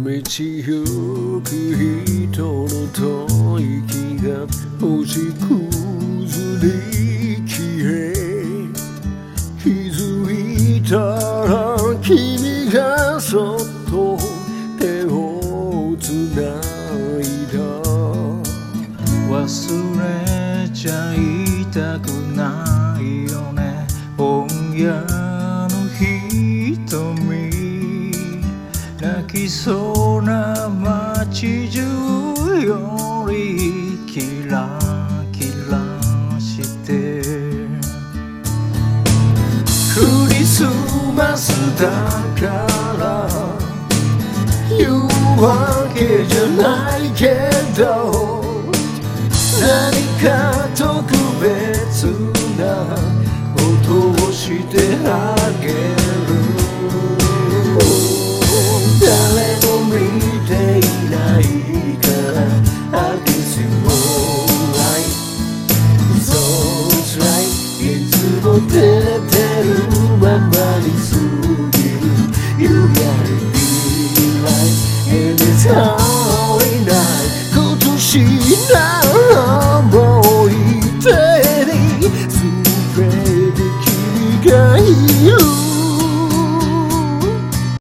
行く人の吐息が星屑に消え、気づいたら君がそっと手をつないだ。 忘れちゃいたくないよね、今夜の瞳。泣きそうな街中よりキラキラしてクリスマスだから言うわけじゃないけど、何か特別なことをしてあげる。誰も見ていないからI can see moonlight So it's right いつも照れてるままに過